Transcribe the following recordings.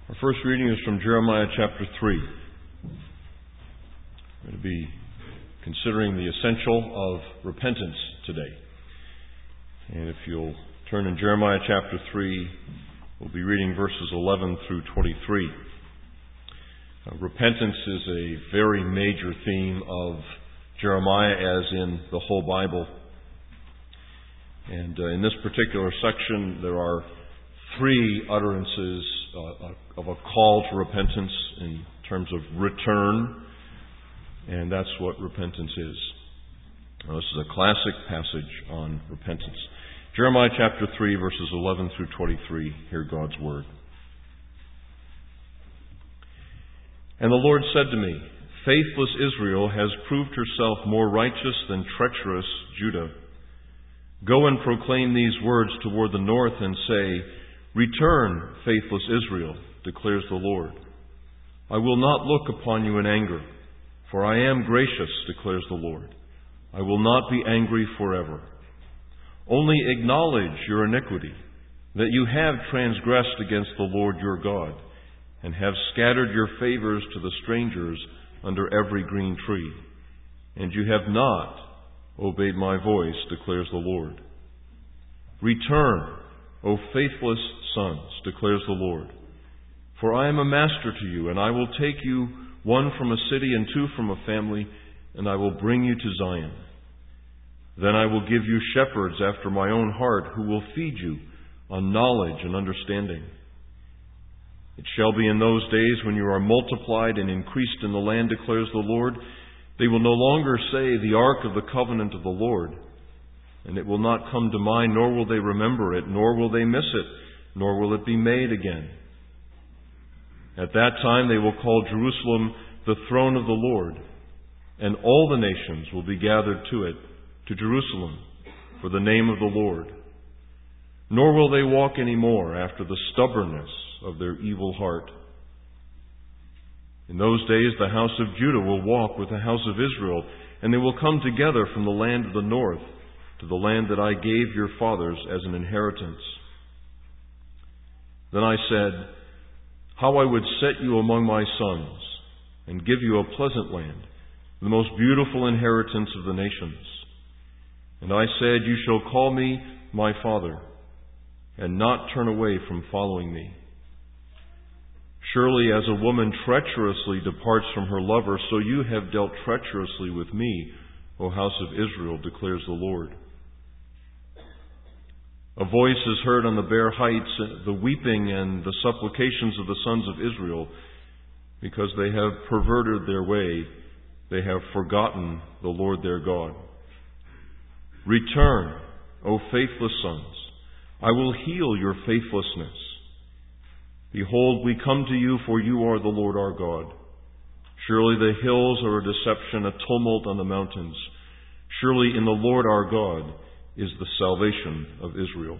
Our first reading is from Jeremiah chapter 3. We're going to be considering the essential of repentance today. And if you'll turn in Jeremiah chapter 3, we'll be reading verses 11 through 23. Repentance is a very major theme of Jeremiah, as in the whole Bible. And in this particular section, there are three utterances of a call to repentance in terms of return, and that's what repentance is. Now, this is a classic passage on repentance. Jeremiah chapter 3, verses 11 through 23. Hear God's word. And the Lord said to me, "Faithless Israel has proved herself more righteous than treacherous Judah. Go and proclaim these words toward the north and say, 'Return, faithless Israel,' declares the Lord. 'I will not look upon you in anger, for I am gracious,' declares the Lord. 'I will not be angry forever. Only acknowledge your iniquity, that you have transgressed against the Lord your God, and have scattered your favors to the strangers under every green tree. And you have not obeyed my voice, declares the Lord. Return, O faithless sons, declares the Lord. For I am a master to you, and I will take you, one from a city and two from a family, and I will bring you to Zion. Then I will give you shepherds after my own heart, who will feed you on knowledge and understanding. It shall be in those days, when you are multiplied and increased in the land, declares the Lord, they will no longer say, the ark of the covenant of the Lord. And it will not come to mind, nor will they remember it, nor will they miss it, nor will it be made again. At that time they will call Jerusalem the throne of the Lord, and all the nations will be gathered to it, to Jerusalem, for the name of the Lord. Nor will they walk any more after the stubbornness of their evil heart. In those days the house of Judah will walk with the house of Israel, and they will come together from the land of the north, to the land that I gave your fathers as an inheritance. Then I said, how I would set you among my sons, and give you a pleasant land, the most beautiful inheritance of the nations. And I said, you shall call me my father, and not turn away from following me. Surely as a woman treacherously departs from her lover, so you have dealt treacherously with me, O house of Israel, declares the Lord. A voice is heard on the bare heights, the weeping and the supplications of the sons of Israel, because they have perverted their way, they have forgotten the Lord their God. Return, O faithless sons, I will heal your faithlessness. Behold, we come to you, for you are the Lord our God. Surely the hills are a deception, a tumult on the mountains. Surely in the Lord our God is the salvation of Israel.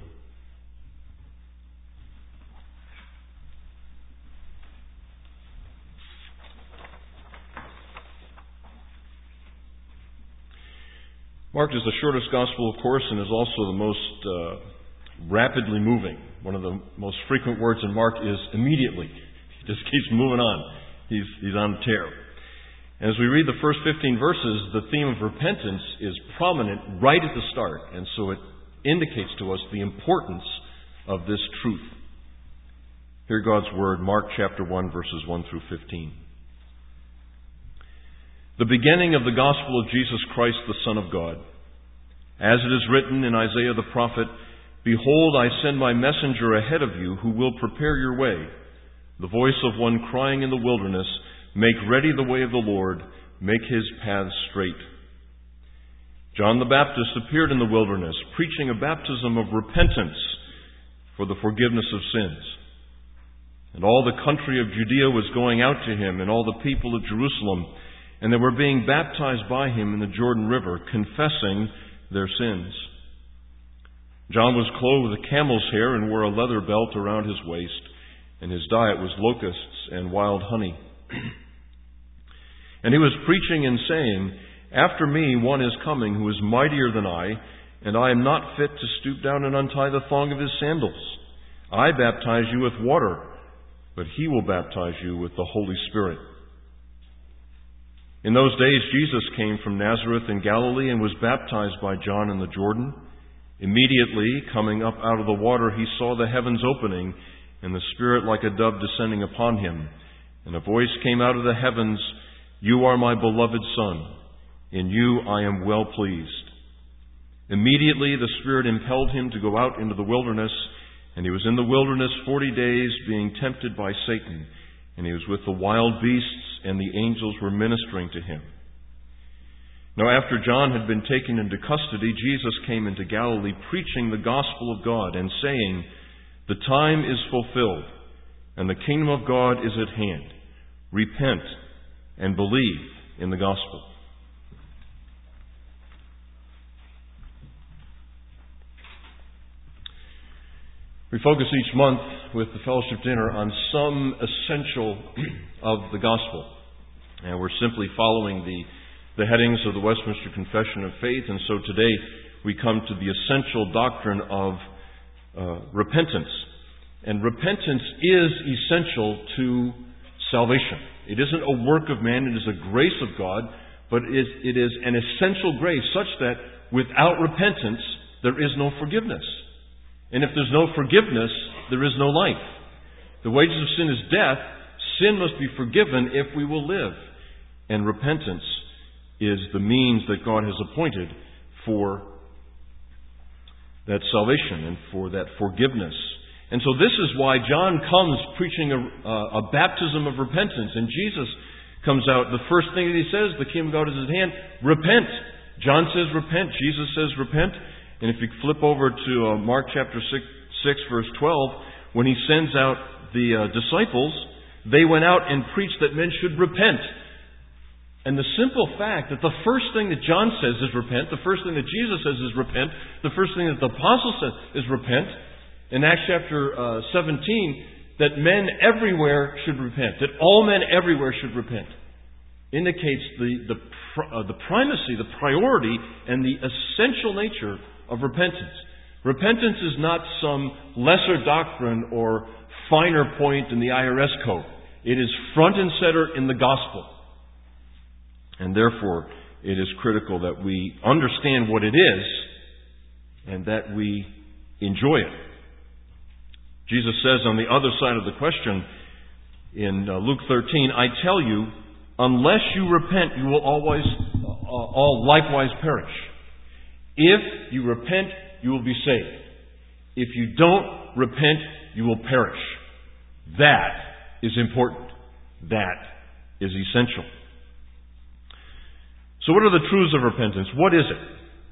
Mark is the shortest gospel, of course, and is also the most rapidly moving. One of the most frequent words in Mark is immediately. He just keeps moving on. He's on the tear. As we read the first 15 verses, the theme of repentance is prominent right at the start, and so it indicates to us the importance of this truth. Hear God's word, Mark chapter 1, verses 1 through 15. The beginning of the gospel of Jesus Christ, the Son of God. As it is written in Isaiah the prophet, behold, I send my messenger ahead of you, who will prepare your way. The voice of one crying in the wilderness, make ready the way of the Lord, make his paths straight. John the Baptist appeared in the wilderness, preaching a baptism of repentance for the forgiveness of sins. And all the country of Judea was going out to him, and all the people of Jerusalem, and they were being baptized by him in the Jordan River, confessing their sins. John was clothed with camel's hair and wore a leather belt around his waist, and his diet was locusts and wild honey. And he was preaching and saying, after me one is coming who is mightier than I, and I am not fit to stoop down and untie the thong of his sandals. I baptize you with water, but He will baptize you with the Holy Spirit." In those days Jesus came from Nazareth in Galilee and was baptized by John in the Jordan. Immediately, coming up out of the water, He saw the heavens opening, and the Spirit like a dove descending upon Him. And a voice came out of the heavens, "You are my beloved Son. In you I am well pleased." Immediately the Spirit impelled Him to go out into the wilderness, and He was in the wilderness 40 days, being tempted by Satan. And He was with the wild beasts, and the angels were ministering to Him. Now after John had been taken into custody, Jesus came into Galilee, preaching the gospel of God, and saying, "The time is fulfilled, and the kingdom of God is at hand. Repent and believe in the gospel." We focus each month with the fellowship dinner on some essential of the gospel. And we're simply following the headings of the Westminster Confession of Faith. And so today we come to the essential doctrine of repentance. And repentance is essential to salvation. It isn't a work of man, it is a grace of God, but it is an essential grace such that without repentance there is no forgiveness. And if there's no forgiveness, there is no life. The wages of sin is death. Sin must be forgiven if we will live. And repentance is the means that God has appointed for that salvation and for that forgiveness. And so this is why John comes preaching a baptism of repentance. And Jesus comes out, the first thing that He says, "The kingdom of God is at hand. Repent." John says repent. Jesus says repent. And if you flip over to Mark chapter 6, verse 12, when He sends out the disciples, they went out and preached that men should repent. And the simple fact that the first thing that John says is repent, the first thing that Jesus says is repent, the first thing that the apostle says is repent, in Acts chapter 17, that men everywhere should repent, that all men everywhere should repent, indicates the primacy, the priority, and the essential nature of repentance. Repentance is not some lesser doctrine or finer point in the IRS code. It is front and center in the gospel. And therefore, it is critical that we understand what it is and that we enjoy it. Jesus says on the other side of the question in Luke 13, "I tell you, unless you repent, you will all likewise perish. If you repent, you will be saved. If you don't repent, you will perish." That is important. That is essential. So what are the truths of repentance? What is it?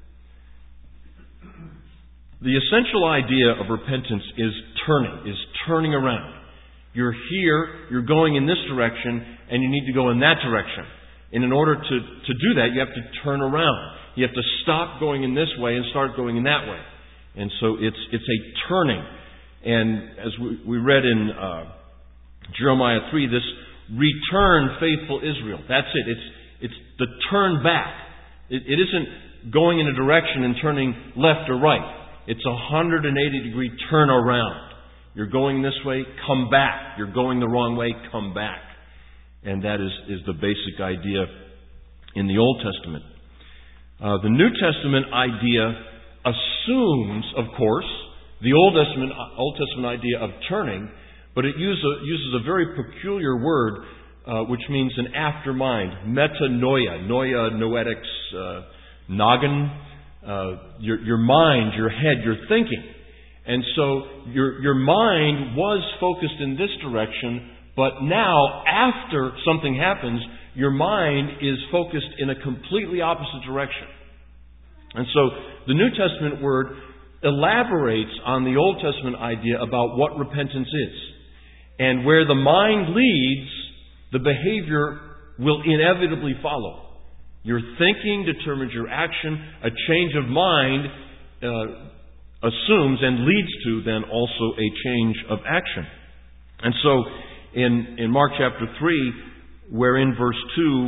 The essential idea of repentance is turning around. You're here, you're going in this direction, and you need to go in that direction. And in order to do that, you have to turn around. You have to stop going in this way and start going in that way. And so it's a turning. And as we read in Jeremiah 3, this "return, faithful Israel." That's it. It's the turn back. It isn't going in a direction and turning left or right. It's a 180-degree turn around. You're going this way, come back. You're going the wrong way, come back. And that is the basic idea in the Old Testament. The New Testament idea assumes, of course, the Old Testament idea of turning, but it uses a very peculiar word, which means an after mind, metanoia, noetics, noggin, your mind, your head, your thinking. And so your mind was focused in this direction, but now, after something happens, your mind is focused in a completely opposite direction. And so the New Testament word elaborates on the Old Testament idea about what repentance is. And where the mind leads, the behavior will inevitably follow. Your thinking determines your action. A change of mind assumes and leads to then also a change of action. And so in Mark chapter 3, where in verse 2,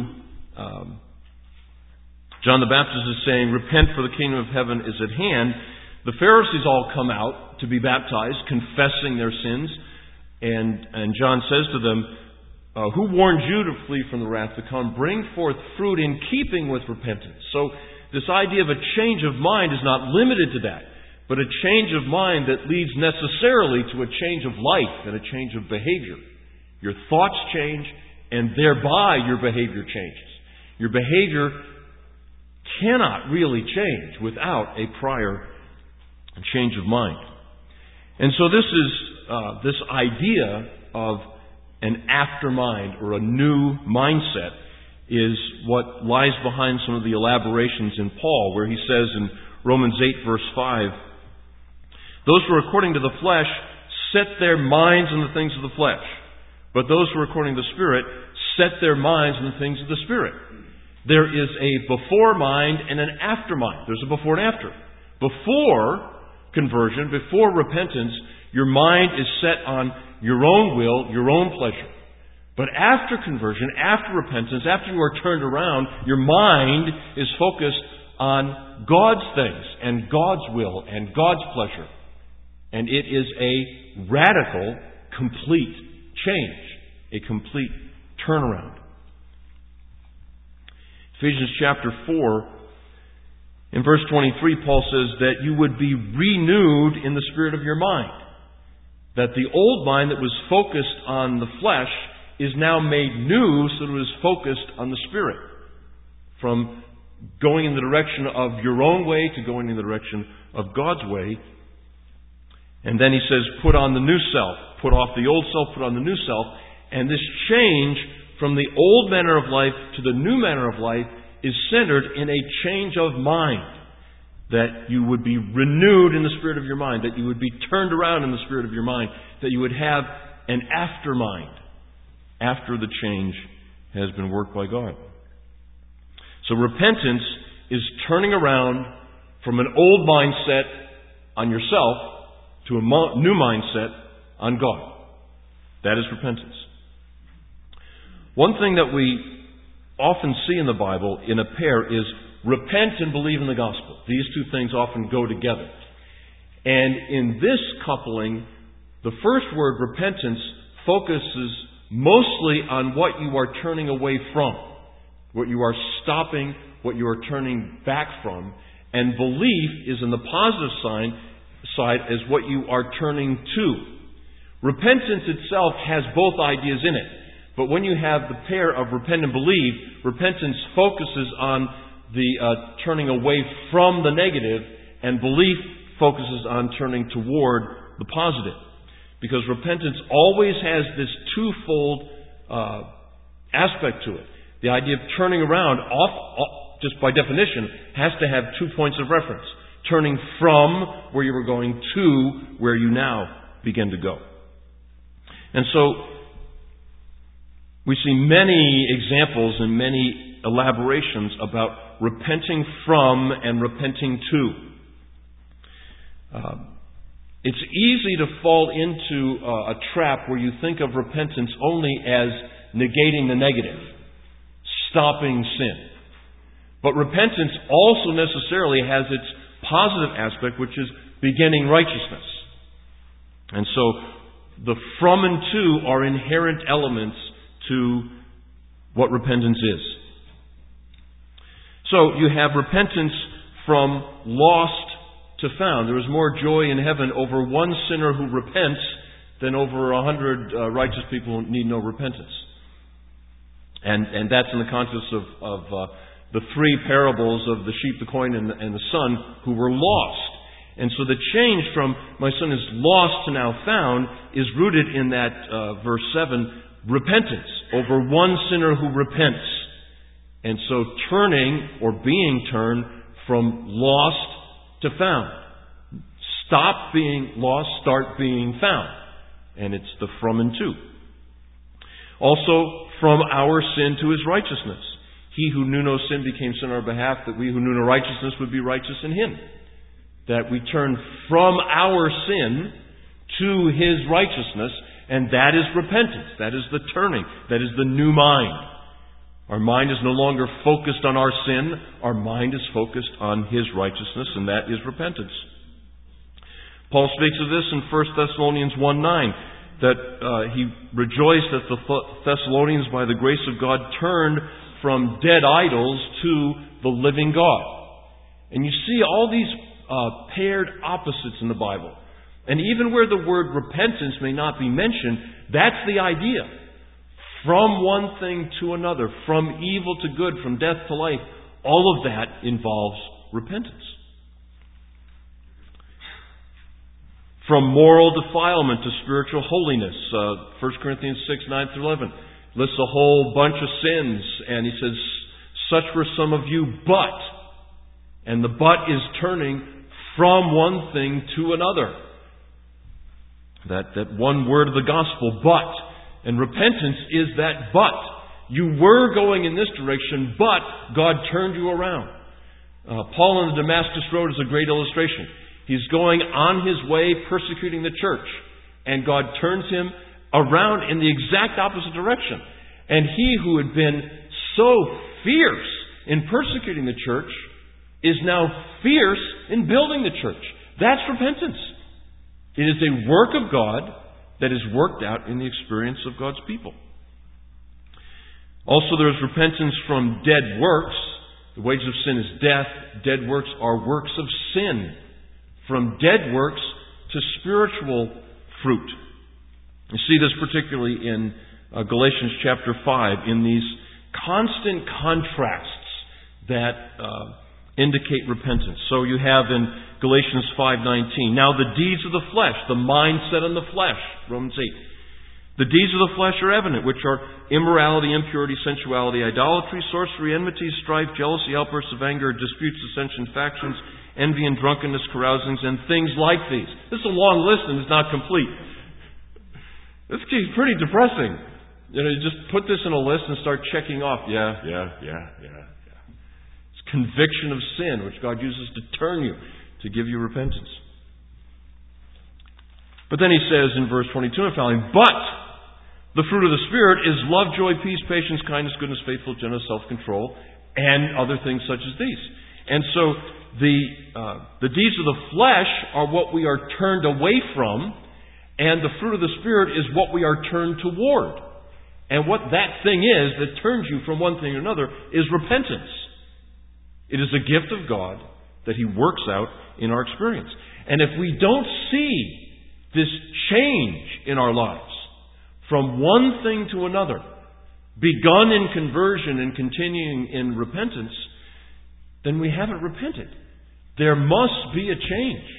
John the Baptist is saying, "Repent, for the kingdom of heaven is at hand," the Pharisees all come out to be baptized, confessing their sins. And John says to them, who warned you to flee from the wrath to come? Bring forth fruit in keeping with repentance. So this idea of a change of mind is not limited to that, but a change of mind that leads necessarily to a change of life and a change of behavior. Your thoughts change, and thereby your behavior changes. Your behavior cannot really change without a prior change of mind. And so this is this idea of an after mind or a new mindset is what lies behind some of the elaborations in Paul, where he says in Romans 8 verse 5, those who are according to the flesh set their minds on the things of the flesh, but those who are according to the Spirit set their minds on the things of the Spirit. There is a before mind and an after mind. There's a before and after. Before conversion, before repentance, your mind is set on your own will, your own pleasure. But after conversion, after repentance, after you are turned around, your mind is focused on God's things and God's will and God's pleasure. And it is a radical, complete change, a complete turnaround. Ephesians chapter 4, in verse 23, Paul says that you would be renewed in the spirit of your mind. That the old mind that was focused on the flesh is now made new so that it is focused on the Spirit. From going in the direction of your own way to going in the direction of God's way. And then he says, put on the new self. Put off the old self, put on the new self. And this change from the old manner of life to the new manner of life is centered in a change of mind. That you would be renewed in the spirit of your mind. That you would be turned around in the spirit of your mind. That you would have an after mind after the change has been worked by God. So repentance is turning around from an old mindset on yourself to a new mindset on God. That is repentance. One thing that we often see in the Bible in a pair is repent and believe in the gospel. These two things often go together. And in this coupling, the first word, repentance, focuses mostly on what you are turning away from, what you are stopping, what you are turning back from. And belief is in the positive side as what you are turning to. Repentance itself has both ideas in it. But when you have the pair of repent and believe, repentance focuses on the turning away from the negative, and belief focuses on turning toward the positive. Because repentance always has this twofold aspect to it. The idea of turning around, just by definition, has to have 2 points of reference. Turning from where you were going to where you now begin to go. And so, we see many examples and many elaborations about repenting from and repenting to. It's easy to fall into a trap where you think of repentance only as negating the negative, stopping sin. But repentance also necessarily has its positive aspect, which is beginning righteousness. And so, the from and to are inherent elements to what repentance is. So, you have repentance from lost to found. There is more joy in heaven over one sinner who repents than over 100 righteous people who need no repentance. And that's in the context of the three parables of the sheep, the coin, and the son who were lost. And so the change from my son is lost to now found is rooted in that verse 7, repentance over one sinner who repents. And so turning or being turned from lost to found. Stop being lost, start being found. And it's the from and to. Also, from our sin to His righteousness. He who knew no sin became sin on our behalf, that we who knew no righteousness would be righteous in Him. That we turn from our sin to His righteousness, and that is repentance. That is the turning. That is the new mind. Our mind is no longer focused on our sin. Our mind is focused on His righteousness, and that is repentance. Paul speaks of this in 1 Thessalonians 1:9. that he rejoiced that the Thessalonians, by the grace of God, turned from dead idols to the living God. And you see all these paired opposites in the Bible. And even where the word repentance may not be mentioned, that's the idea. From one thing to another, from evil to good, from death to life, all of that involves repentance. From moral defilement to spiritual holiness. 1 Corinthians 6, 9 through 11 lists a whole bunch of sins, and he says, such were some of you, but. And the but is turning from one thing to another. That one word of the gospel, but. And repentance is that but. You were going in this direction, but God turned you around. Paul on the Damascus Road is a great illustration. He's going on his way persecuting the church, and God turns him around in the exact opposite direction. And he who had been so fierce in persecuting the church is now fierce in building the church. That's repentance. It is a work of God that is worked out in the experience of God's people. Also, there is repentance from dead works. The wages of sin is death. Dead works are works of sin. From dead works to spiritual fruit. You see this particularly in Galatians chapter 5, in these constant contrasts that indicate repentance. So you have in Galatians 5:19, now the deeds of the flesh, the mindset in the flesh, Romans 8. The deeds of the flesh are evident, which are immorality, impurity, sensuality, idolatry, sorcery, enmity, strife, jealousy, outbursts of anger, disputes, dissension, factions, envy and drunkenness, carousings, and things like these. This is a long list and it's not complete. This is pretty depressing. You just put this in a list and start checking off. Yeah. It's conviction of sin, which God uses to turn you, to give you repentance. But then he says in verse 22 and following, but the fruit of the Spirit is love, joy, peace, patience, kindness, goodness, faithfulness, gentleness, self-control, and other things such as these. And so the deeds of the flesh are what we are turned away from, and the fruit of the Spirit is what we are turned toward. And what that thing is that turns you from one thing to another is repentance. It is a gift of God that He works out in our experience. And if we don't see this change in our lives from one thing to another, begun in conversion and continuing in repentance, then we haven't repented. There must be a change.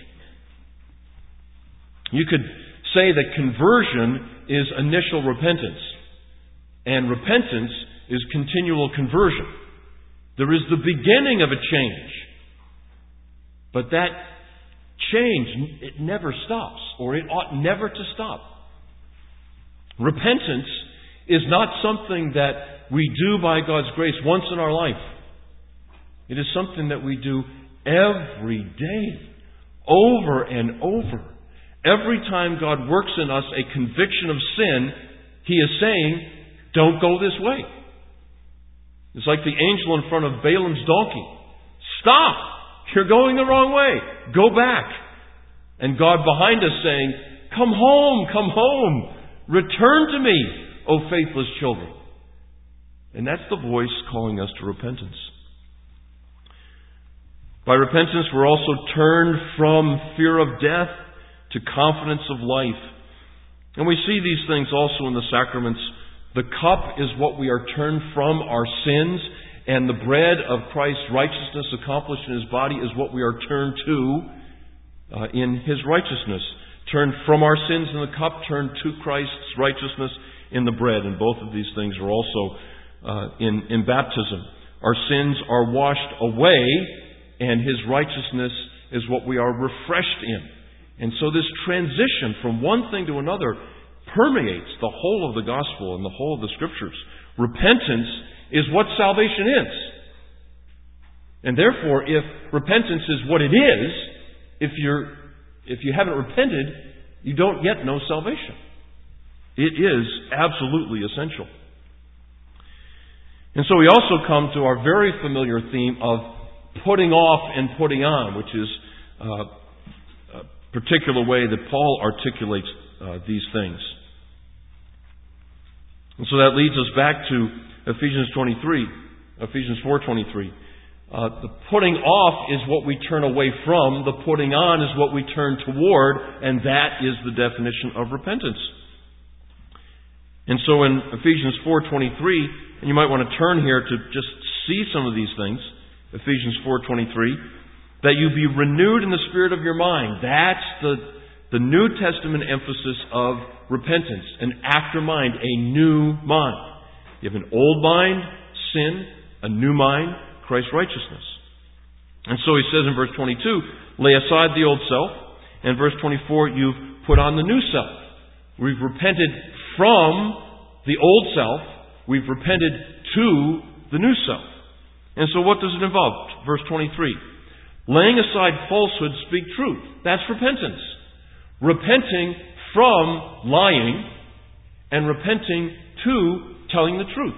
You could say that conversion is initial repentance, and repentance is continual conversion. There is the beginning of a change, but that change, it never stops, or it ought never to stop. Repentance is not something that we do by God's grace once in our life. It is something that we do every day, over and over. Every time God works in us a conviction of sin, He is saying, don't go this way. It's like the angel in front of Balaam's donkey. Stop! You're going the wrong way. Go back. And God behind us saying, come home, come home. Return to me, O faithless children. And that's the voice calling us to repentance. By repentance, we're also turned from fear of death to confidence of life. And we see these things also in the sacraments. The cup is what we are turned from, our sins, and the bread of Christ's righteousness accomplished in His body is what we are turned to in His righteousness. Turned from our sins in the cup, turned to Christ's righteousness in the bread. And both of these things are also in baptism. Our sins are washed away, and His righteousness is what we are refreshed in. And so this transition from one thing to another permeates the whole of the gospel and the whole of the scriptures. Repentance is what salvation is. And therefore, if repentance is what it is, if you haven't repented, you don't yet know salvation. It is absolutely essential. And so we also come to our very familiar theme of putting off and putting on, which is a particular way that Paul articulates these things. And so that leads us back to Ephesians 4:23. The putting off is what we turn away from. The putting on is what we turn toward. And that is the definition of repentance. And so in Ephesians 4:23, and you might want to turn here to just see some of these things. Ephesians 4:23, that you be renewed in the spirit of your mind. That's the New Testament emphasis of repentance. An after mind, a new mind. You have an old mind, sin, a new mind, Christ's righteousness. And so he says in verse 22, lay aside the old self. And verse 24, you've put on the new self. We've repented from the old self. We've repented to the new self. And so what does it involve? Verse 23. Laying aside falsehood, speak truth. That's repentance. Repenting from lying and repenting to telling the truth.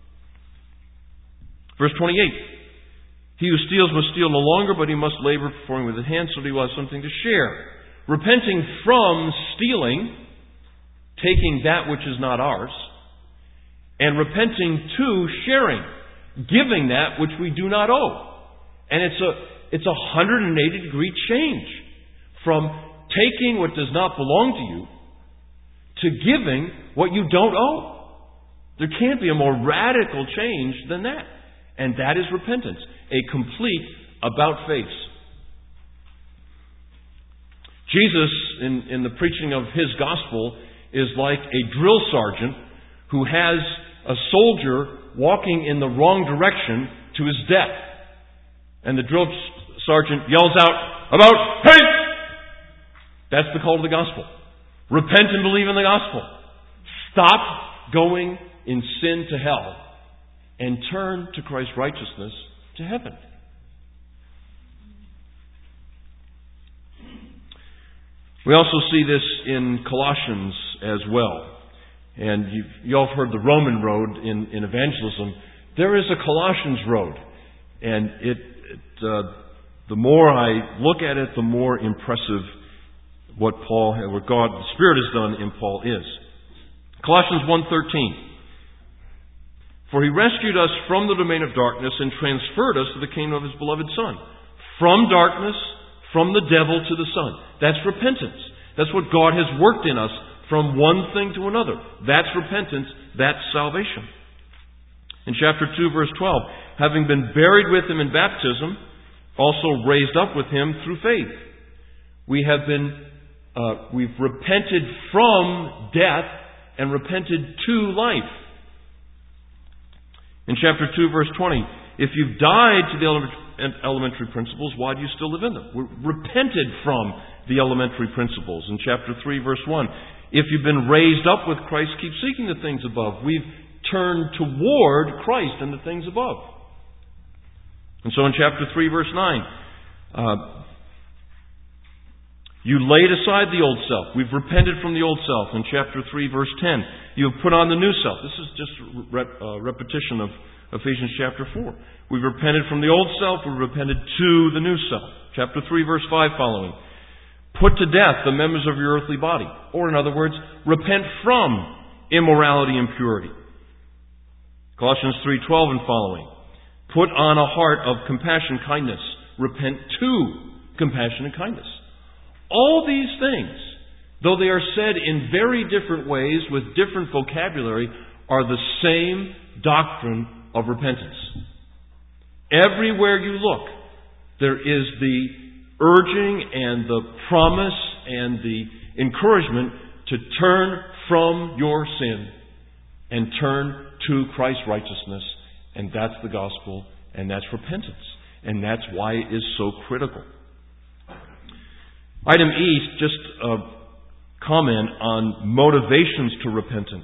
Verse 28. He who steals must steal no longer, but he must labor performing with his hands so that he will have something to share. Repenting from stealing, taking that which is not ours, and repenting to sharing, giving that which we do not owe. And it's a 180-degree change from taking what does not belong to you to giving what you don't owe. There can't be a more radical change than that. And that is repentance. A complete about-face. Jesus, in the preaching of His gospel, is like a drill sergeant who has a soldier walking in the wrong direction to his death. And the drill sergeant yells out, about face! That's the call to the gospel. Repent and believe in the gospel. Stop going in sin to hell and turn to Christ's righteousness to heaven. We also see this in Colossians as well. And you all have heard the Roman road in evangelism. There is a Colossians road. And the more I look at it, the more impressive what God, the Spirit has done in Paul is. Colossians 1:13. For He rescued us from the domain of darkness and transferred us to the kingdom of His beloved Son. From darkness, from the devil to the Son. That's repentance. That's what God has worked in us from one thing to another. That's repentance. That's salvation. In chapter 2, verse 12, having been buried with Him in baptism, also raised up with Him through faith. We've repented from death and repented to life. In chapter 2, verse 20, if you've died to the elementary principles, why do you still live in them? We're repented from the elementary principles. In chapter 3, verse 1, if you've been raised up with Christ, keep seeking the things above. We've turned toward Christ and the things above. And so in chapter 3, verse 9, you laid aside the old self. We've repented from the old self. In chapter 3, verse 10, you have put on the new self. This is just a repetition of Ephesians chapter 4. We've repented from the old self. We've repented to the new self. Chapter 3, verse 5 following. Put to death the members of your earthly body. Or in other words, repent from immorality and impurity. Colossians 3:12 and following. Put on a heart of compassion, kindness. Repent to compassion and kindness. All these things, though they are said in very different ways with different vocabulary, are the same doctrine of repentance. Everywhere you look, there is the urging and the promise and the encouragement to turn from your sin and turn to Christ's righteousness. And that's the gospel, and that's repentance. And that's why it is so critical. Item E, just a comment on motivations to repentance.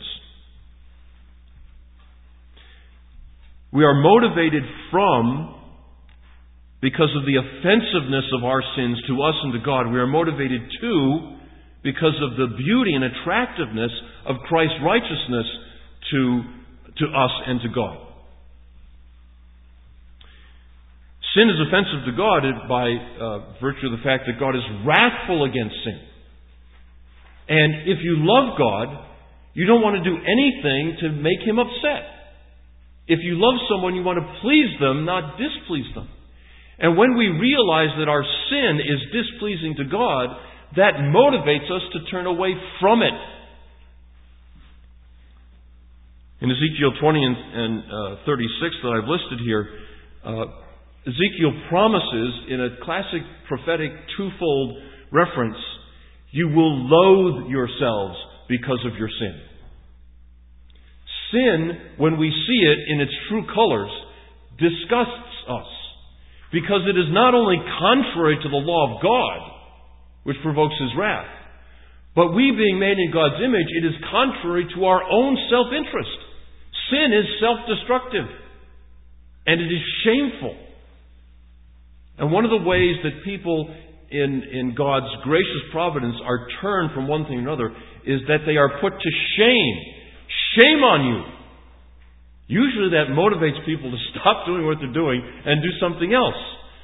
We are motivated from, because of the offensiveness of our sins to us and to God. We are motivated to, because of the beauty and attractiveness of Christ's righteousness to us and to God. Sin is offensive to God by virtue of the fact that God is wrathful against sin. And if you love God, You don't want to do anything to make Him upset. If you love someone, you want to please them, not displease them. And when we realize that our sin is displeasing to God, that motivates us to turn away from it. In Ezekiel 20 and 36 that I've listed here, Ezekiel promises in a classic prophetic twofold reference, you will loathe yourselves because of your sin. Sin, when we see it in its true colors, disgusts us. Because it is not only contrary to the law of God, which provokes His wrath, but we being made in God's image, it is contrary to our own self-interest. Sin is self-destructive. And it is shameful. And one of the ways that people in God's gracious providence are turned from one thing to another is that they are put to shame. Shame on you! Usually that motivates people to stop doing what they're doing and do something else.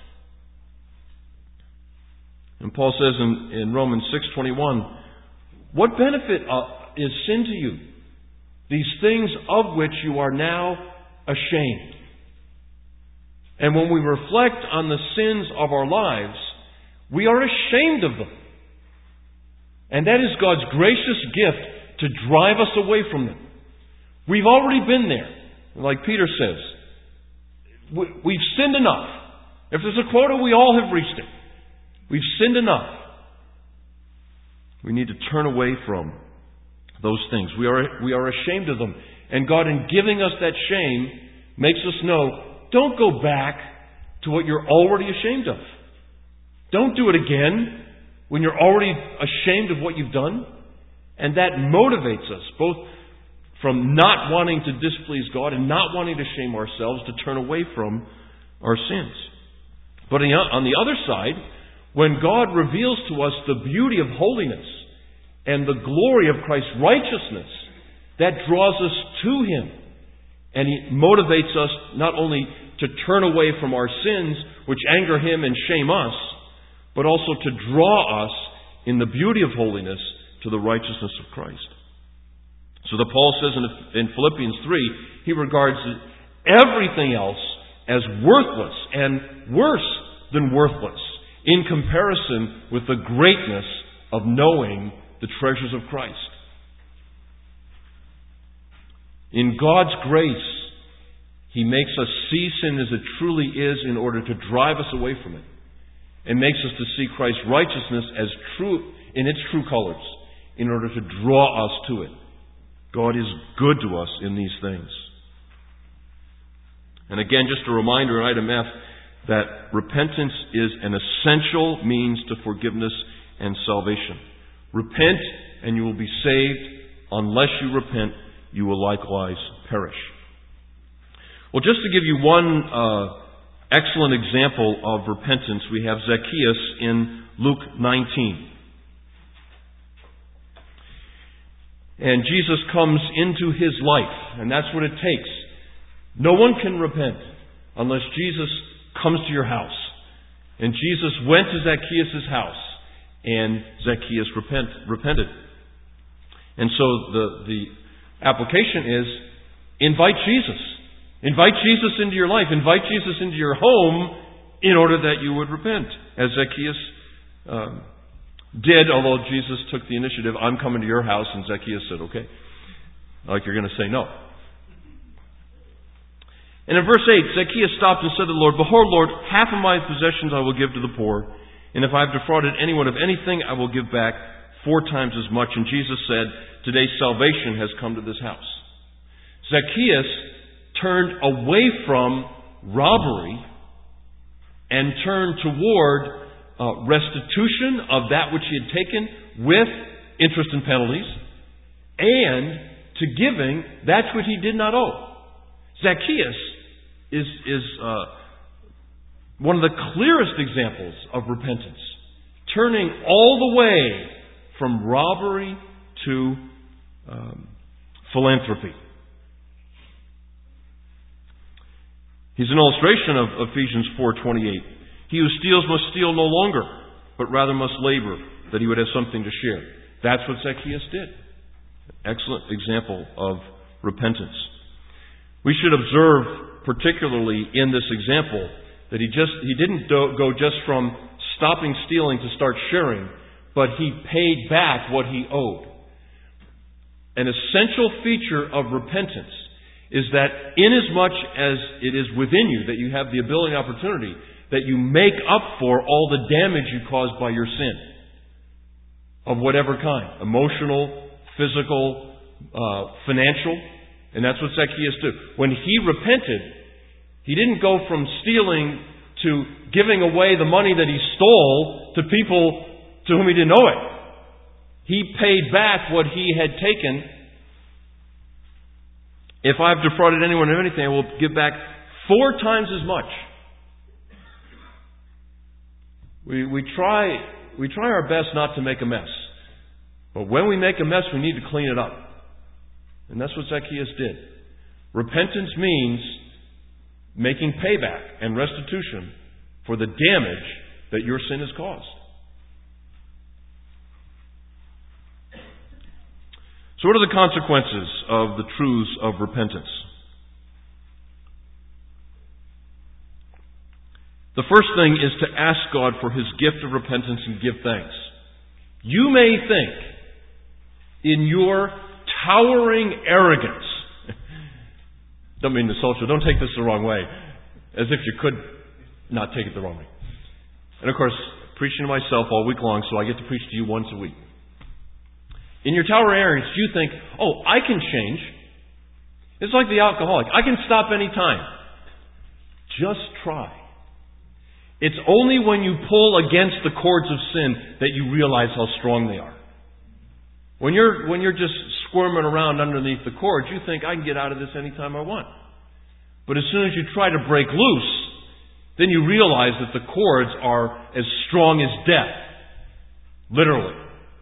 And Paul says in Romans 6:21, what benefit is sin to you? These things of which you are now ashamed. And when we reflect on the sins of our lives, we are ashamed of them. And that is God's gracious gift to drive us away from them. We've already been there. Like Peter says, we've sinned enough. If there's a quota, we all have reached it. We've sinned enough. We need to turn away from those things. We are ashamed of them. And God, in giving us that shame, makes us know, don't go back to what you're already ashamed of. Don't do it again when you're already ashamed of what you've done. And that motivates us, both from not wanting to displease God and not wanting to shame ourselves, to turn away from our sins. But on the other side, when God reveals to us the beauty of holiness and the glory of Christ's righteousness, that draws us to Him. And He motivates us not only to turn away from our sins, which anger Him and shame us, but also to draw us in the beauty of holiness to the righteousness of Christ. So that Paul says in Philippians 3, he regards everything else as worthless and worse than worthless in comparison with the greatness of knowing the treasures of Christ. In God's grace, He makes us see sin as it truly is in order to drive us away from it, and makes us to see Christ's righteousness as true in its true colors in order to draw us to it. God is good to us in these things. And again, just a reminder in item F that repentance is an essential means to forgiveness and salvation. Repent and you will be saved. Unless you repent, you will likewise perish. Well, just to give you one excellent example of repentance, we have Zacchaeus in Luke 19. And Jesus comes into his life, and that's what it takes. No one can repent unless Jesus comes to your house. And Jesus went to Zacchaeus' house, and Zacchaeus repented. And so the application is, invite Jesus. Invite Jesus into your life. Invite Jesus into your home in order that you would repent. As Zacchaeus did, although Jesus took the initiative, I'm coming to your house, and Zacchaeus said, okay. Like you're going to say no. And in verse 8, Zacchaeus stopped and said to the Lord, Behold, Lord, half of my possessions I will give to the poor, and if I have defrauded anyone of anything, I will give back 4 times as much. And Jesus said, Today salvation has come to this house. Zacchaeus turned away from robbery and turned toward restitution of that which he had taken with interest and penalties, and to giving that which he did not owe. Zacchaeus is one of the clearest examples of repentance, turning all the way from robbery to philanthropy. He's an illustration of Ephesians 4:28. He who steals must steal no longer, but rather must labor, that he would have something to share. That's what Zacchaeus did. Excellent example of repentance. We should observe, particularly in this example, that he didn't go just from stopping stealing to start sharing, but he paid back what he owed. An essential feature of repentance is that inasmuch as it is within you, that you have the ability and opportunity, that you make up for all the damage you caused by your sin. Of whatever kind. Emotional, physical, financial. And that's what Zacchaeus did. When he repented, he didn't go from stealing to giving away the money that he stole to people to whom he didn't owe it. He paid back what he had taken. If I've defrauded anyone of anything, I will give back 4 times as much. We try our best not to make a mess. But when we make a mess, we need to clean it up. And that's what Zacchaeus did. Repentance means making payback and restitution for the damage that your sin has caused. So what are the consequences of the truths of repentance? The first thing is to ask God for His gift of repentance and give thanks. You may think, in your towering arrogance, don't mean to insult you, don't take this the wrong way, as if you could not take it the wrong way. And of course, preaching to myself all week long, so I get to preach to you once a week. In your towering arrogance, you think, oh, I can change. It's like the alcoholic. I can stop any time. Just try. It's only when you pull against the cords of sin that you realize how strong they are. When you're just squirming around underneath the cords, you think, I can get out of this anytime I want. But as soon as you try to break loose, then you realize that the cords are as strong as death. Literally.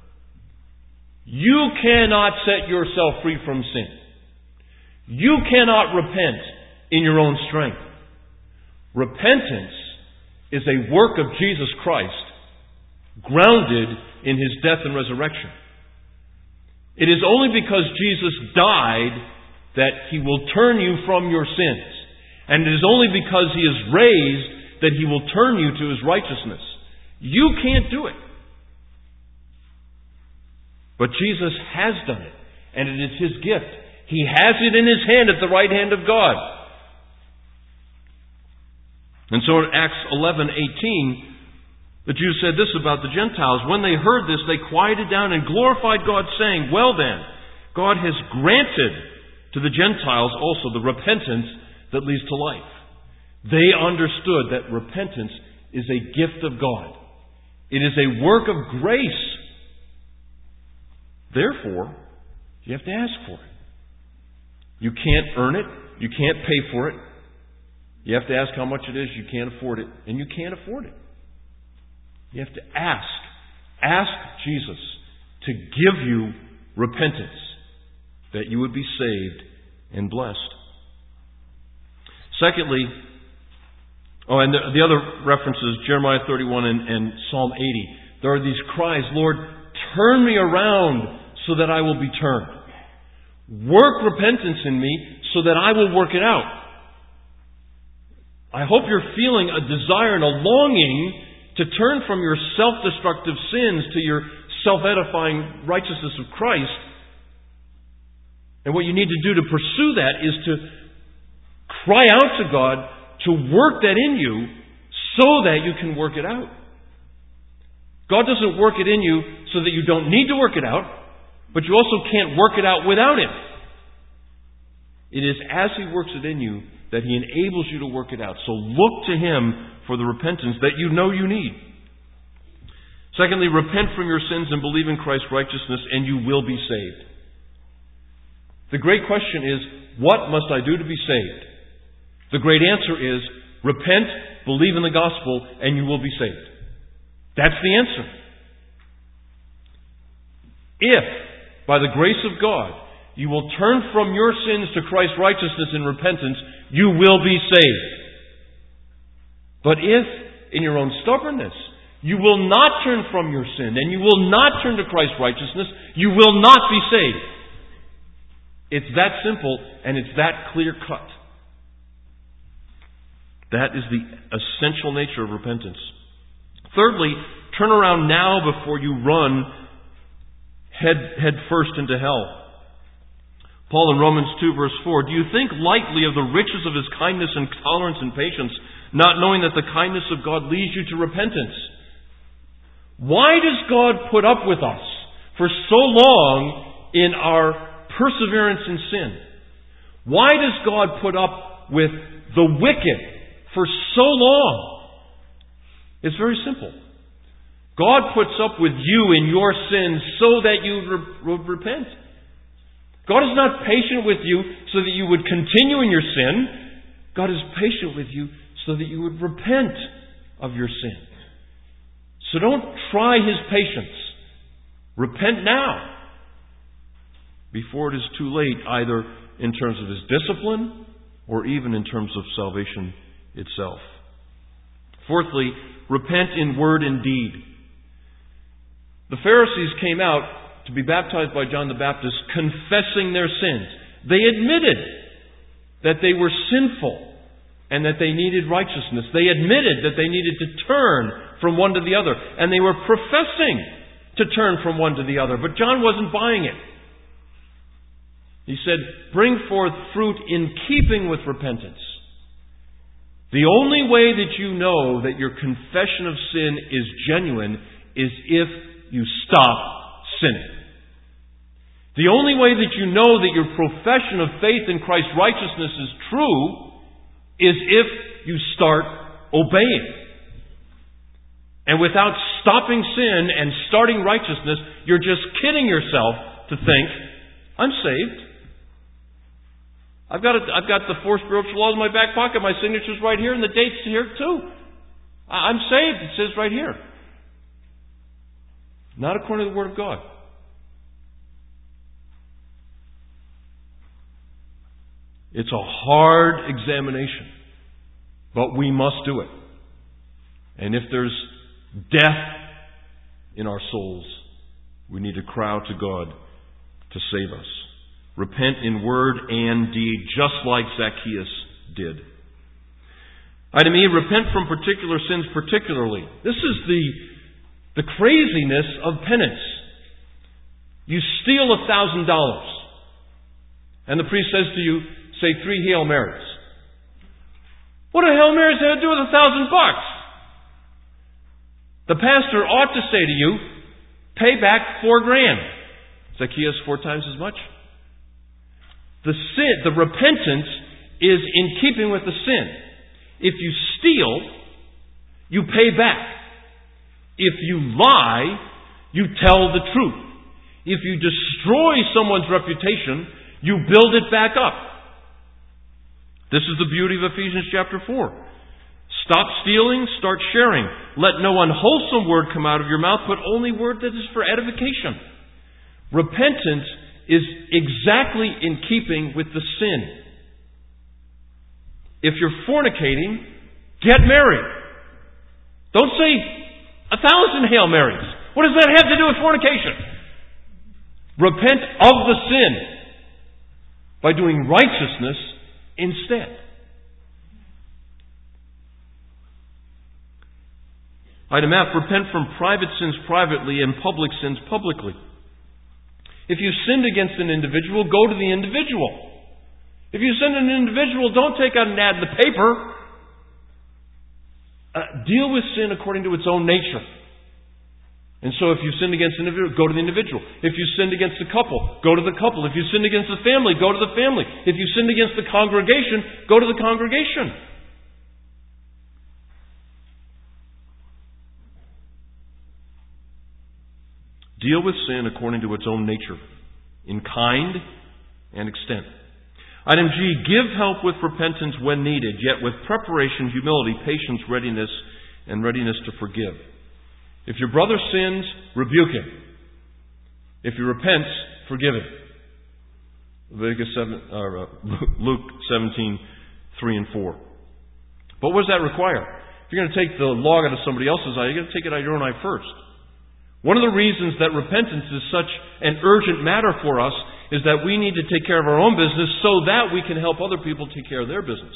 You cannot set yourself free from sin. You cannot repent in your own strength. Repentance is a work of Jesus Christ, grounded in His death and resurrection. It is only because Jesus died that He will turn you from your sins. And it is only because He is raised that He will turn you to His righteousness. You can't do it. But Jesus has done it, and it is His gift. He has it in His hand at the right hand of God. And so in Acts 11:18, the Jews said this about the Gentiles. When they heard this, they quieted down and glorified God, saying, well then, God has granted to the Gentiles also the repentance that leads to life. They understood that repentance is a gift of God. It is a work of grace. Therefore, you have to ask for it. You can't earn it. You can't pay for it. You have to ask how much it is. You can't afford it. And you can't afford it. You have to ask. Ask Jesus to give you repentance, that you would be saved and blessed. Secondly, and the other references, Jeremiah 31 and Psalm 80. There are these cries, Lord, turn me around so that I will be turned. Work repentance in me so that I will work it out. I hope you're feeling a desire and a longing to turn from your self-destructive sins to your self-edifying righteousness of Christ. And what you need to do to pursue that is to cry out to God to work that in you so that you can work it out. God doesn't work it in you so that you don't need to work it out, but you also can't work it out without Him. It is as He works it in you that He enables you to work it out. So look to Him for the repentance that you know you need. Secondly, repent from your sins and believe in Christ's righteousness, and you will be saved. The great question is, what must I do to be saved? The great answer is, repent, believe in the gospel, and you will be saved. That's the answer. If, by the grace of God, you will turn from your sins to Christ's righteousness in repentance, you will be saved. But if, in your own stubbornness, you will not turn from your sin, and you will not turn to Christ's righteousness, you will not be saved. It's that simple, and it's that clear cut. That is the essential nature of repentance. Thirdly, turn around now before you run head first into hell. Paul in Romans 2 verse 4, do you think lightly of the riches of His kindness and tolerance and patience, not knowing that the kindness of God leads you to repentance? Why does God put up with us for so long in our perseverance in sin? Why does God put up with the wicked for so long? It's very simple. God puts up with you in your sins so that you would repent. God is not patient with you so that you would continue in your sin. God is patient with you so that you would repent of your sin. So don't try His patience. Repent now, before it is too late, either in terms of His discipline or even in terms of salvation itself. Fourthly, repent in word and deed. The Pharisees came out to be baptized by John the Baptist, confessing their sins. They admitted that they were sinful and that they needed righteousness. They admitted that they needed to turn from one to the other. And they were professing to turn from one to the other. But John wasn't buying it. He said, bring forth fruit in keeping with repentance. The only way that you know that your confession of sin is genuine is if you stop sinning. The only way that you know that your profession of faith in Christ's righteousness is true is if you start obeying. And without stopping sin and starting righteousness, you're just kidding yourself to think, I'm saved. I've got the 4 spiritual laws in my back pocket. My signature's right here, and the date's here too. I'm saved. It says right here. Not according to the Word of God. It's a hard examination, but we must do it. And if there's death in our souls, we need to cry out to God to save us. Repent in word and deed, just like Zacchaeus did. Item E, repent from particular sins particularly. This is the craziness of penance. You steal $1,000, and the priest says to you, say 3 Hail Marys. What do Hail Marys have to do with $1,000? The pastor ought to say to you, pay back $4,000. Zacchaeus 4 times as much. The repentance is in keeping with the sin. If you steal, you pay back. If you lie, you tell the truth. If you destroy someone's reputation, you build it back up. This is the beauty of Ephesians chapter 4. Stop stealing, start sharing. Let no unwholesome word come out of your mouth, but only word that is for edification. Repentance is exactly in keeping with the sin. If you're fornicating, get married. Don't say 1,000 Hail Marys. What does that have to do with fornication? Repent of the sin by doing righteousness instead. Item F, repent from private sins privately and public sins publicly. If you sinned against an individual, go to the individual. If you sin an individual, don't take out an ad in the paper. Deal with sin according to its own nature. And so if you sinned against an individual, go to the individual. If you sinned against a couple, go to the couple. If you sinned against the family, go to the family. If you sinned against the congregation, go to the congregation. Deal with sin according to its own nature, in kind and extent. Item G, give help with repentance when needed, yet with preparation, humility, patience, readiness, and readiness to forgive. If your brother sins, rebuke him. If he repents, forgive him. Luke 17, 3 and 4. But what does that require? If you're going to take the log out of somebody else's eye, you're going to take it out of your own eye first. One of the reasons that repentance is such an urgent matter for us is that we need to take care of our own business so that we can help other people take care of their business.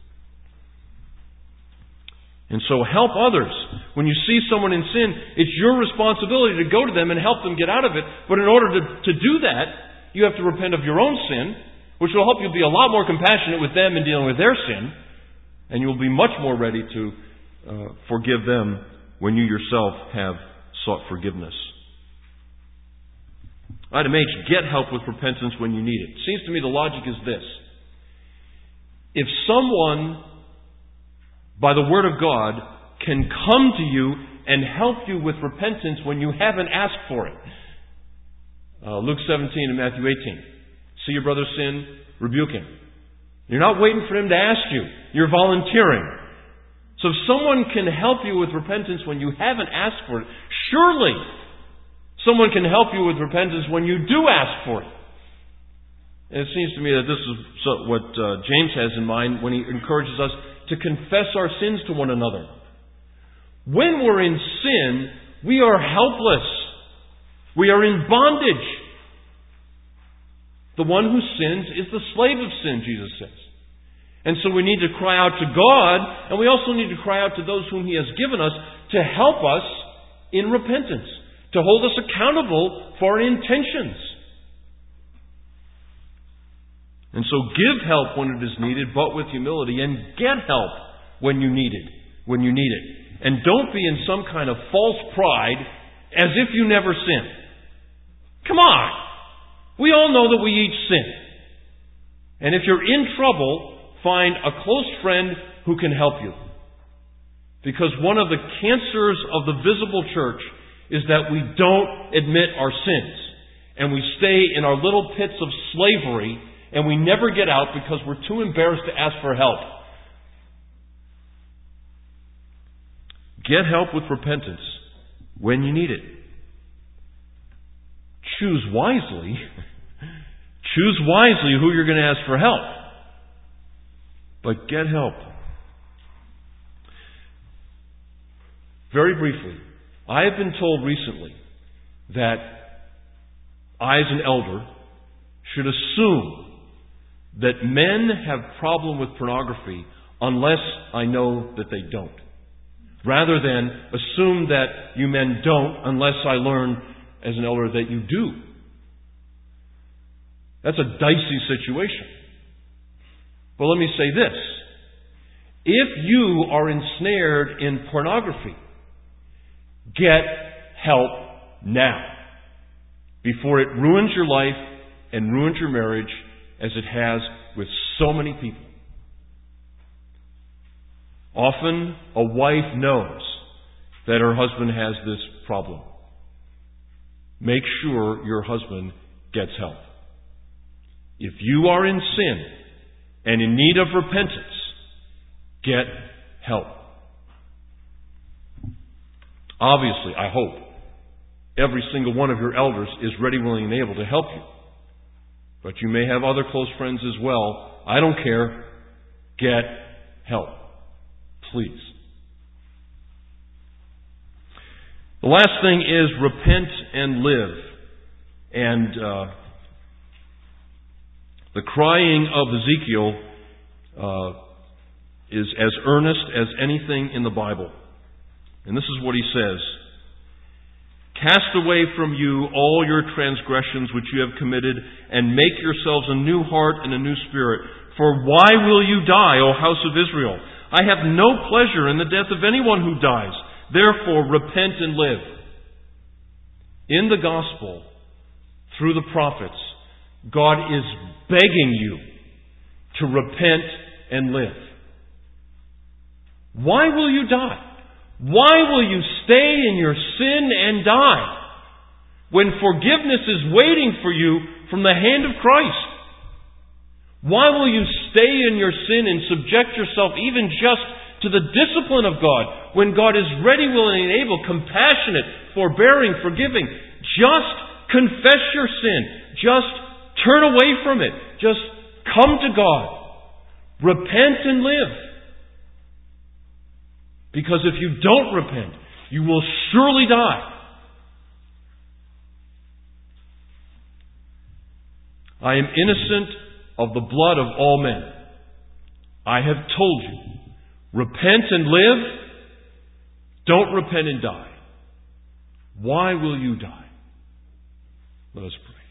And so help others. When you see someone in sin, it's your responsibility to go to them and help them get out of it. But in order to do that, you have to repent of your own sin, which will help you be a lot more compassionate with them in dealing with their sin. And you'll be much more ready to forgive them when you yourself have sought forgiveness. Item H, get help with repentance when you need it. It seems to me the logic is this. If someone, by the Word of God, can come to you and help you with repentance when you haven't asked for it. Luke 17 and Matthew 18. See your brother sin, rebuke him. You're not waiting for him to ask you. You're volunteering. So if someone can help you with repentance when you haven't asked for it, surely someone can help you with repentance when you do ask for it. And it seems to me that this is what James has in mind when he encourages us to confess our sins to one another. When we're in sin, we are helpless. We are in bondage. The one who sins is the slave of sin, Jesus says. And so we need to cry out to God, and we also need to cry out to those whom He has given us to help us in repentance, to hold us accountable for our intentions. And so give help when it is needed, but with humility, and get help when you need it. And don't be in some kind of false pride as if you never sin. Come on! We all know that we each sin. And if you're in trouble, find a close friend who can help you. Because one of the cancers of the visible church is that we don't admit our sins. And we stay in our little pits of slavery, and we never get out because we're too embarrassed to ask for help. Get help with repentance when you need it. Choose wisely. Choose wisely who you're going to ask for help. But get help. Very briefly, I have been told recently that I, as an elder, should assume that men have problem with pornography unless I know that they don't. Rather than assume that you men don't unless I learn as an elder that you do. That's a dicey situation. But let me say this. If you are ensnared in pornography, get help now, before it ruins your life and ruins your marriage as it has with so many people. Often a wife knows that her husband has this problem. Make sure your husband gets help. If you are in sin and in need of repentance, get help. Obviously, I hope, every single one of your elders is ready, willing, and able to help you. But you may have other close friends as well. I don't care. Get help. Please. The last thing is repent and live. And the crying of Ezekiel is as earnest as anything in the Bible. And this is what he says. Cast away from you all your transgressions which you have committed, and make yourselves a new heart and a new spirit. For why will you die, O house of Israel? I have no pleasure in the death of anyone who dies. Therefore, repent and live. In the gospel, through the prophets, God is begging you to repent and live. Why will you die? Why will you stay in your sin and die when forgiveness is waiting for you from the hand of Christ? Why will you stay in your sin and subject yourself even just to the discipline of God when God is ready, willing, and able, compassionate, forbearing, forgiving? Just confess your sin. Just turn away from it. Just come to God. Repent and live. Because if you don't repent, you will surely die. I am innocent of the blood of all men. I have told you, repent and live. Don't repent and die. Why will you die? Let us pray.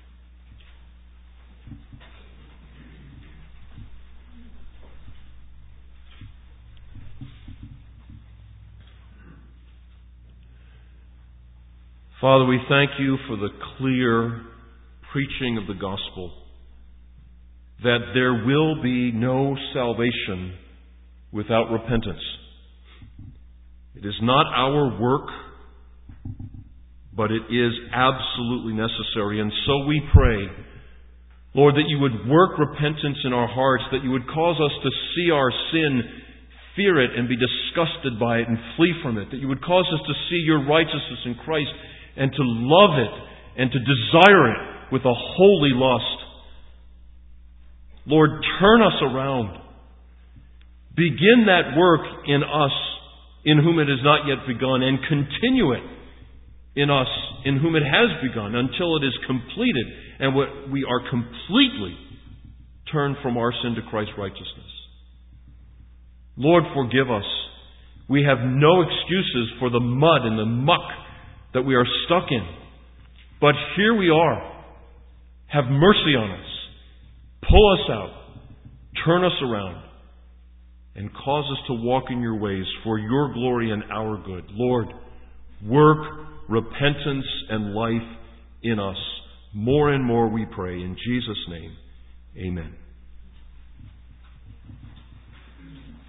Father, we thank you for the clear preaching of the gospel, that there will be no salvation without repentance. It is not our work, but it is absolutely necessary. And so we pray, Lord, that you would work repentance in our hearts, that you would cause us to see our sin, fear it, and be disgusted by it and flee from it, that you would cause us to see your righteousness in Christ and to love it and to desire it with a holy lust. Lord, turn us around. Begin that work in us in whom it has not yet begun, and continue it in us in whom it has begun until it is completed and we are completely turned from our sin to Christ's righteousness. Lord, forgive us. We have no excuses for the mud and the muck that we are stuck in. But here we are. Have mercy on us. Pull us out. Turn us around. And cause us to walk in your ways for your glory and our good. Lord, work repentance and life in us. More and more we pray. In Jesus' name, amen.